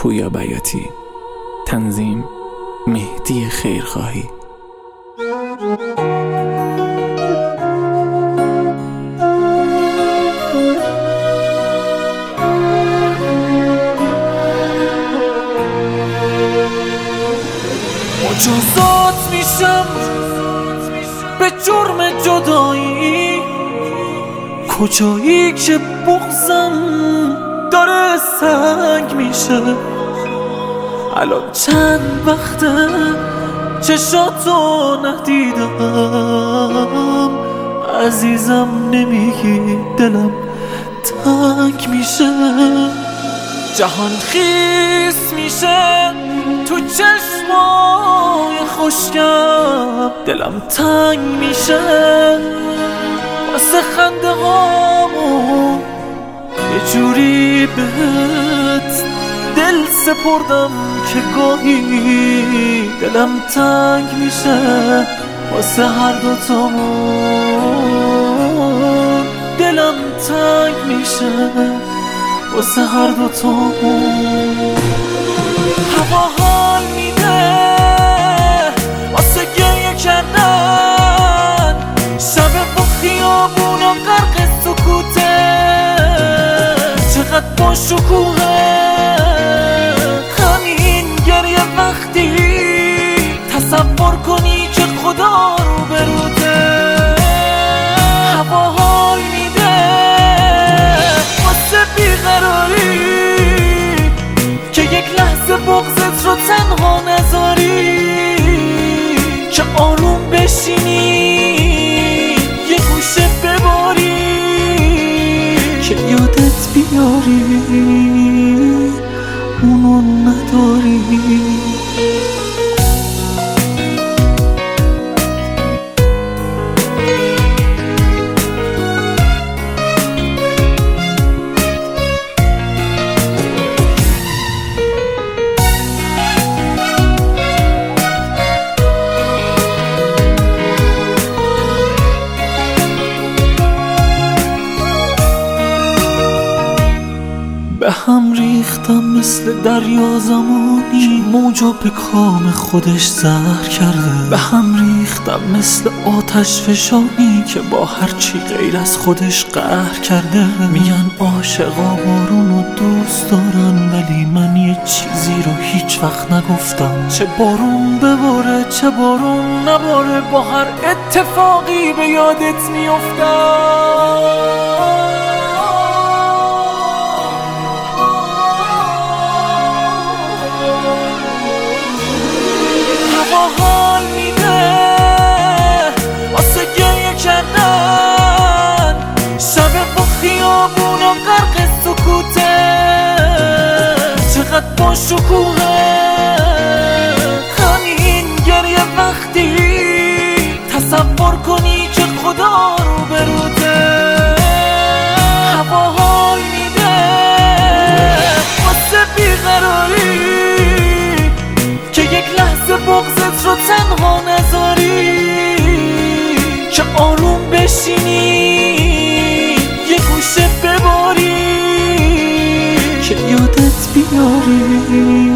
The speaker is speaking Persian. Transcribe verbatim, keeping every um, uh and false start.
پویا بیاتی. تنظیم مهدی خیرخواهی. مجازات میشم به جرم جدایی، کجایی که بغضم داره سنگ میشه. الان چند وقته چشاتو ندیدم، عزیزم نمیگی دلم تنگ میشه. جهان خیس میشه تو چشمای خشکم، دلم تنگ میشه واسه خنده هامو. یه جوری بهت دل سپردم که گاهی دلم تنگ میشه واسه هر دوتامون. دلم تنگ میشه واسه هر دوتامون. هوا حال میده واسه گریه کردن، شب با خیابون و غرق سکوته. چقدر با شکوهه همین گریه وقتی تصور کنی که خدا رو بروده. هوا حال میده واسه بیقراری که یک لحظه بغضت رو تنها نذاری، که آروم بشینی یه گوشه بباری، که یادت بیاری اونو نداری. به هم ریختم مثل دریا زمانی، موجا به کام خودش زهر کرده. به هم ریختم مثل آتش فشانی که با هرچی غیر از خودش قهر کرده. میگن عاشقا بارونو دوست دارن، ولی من یه چیزی رو هیچ وقت نگفتم. چه بارون بباره چه بارون نباره، با هر اتفاقی به یادت میافتم. حال میده واسه گریه کردن، شب با خیابون و غرق سکوته. چقدر با شکوهه همین گریه وقتی تصور کنی که خدا رو بروده. هوا حال میده واسه بیقراری که یک لحظه بغضت رو تنها نذاری، که آروم بشینی یه گوشه بباری، که یادت بیاری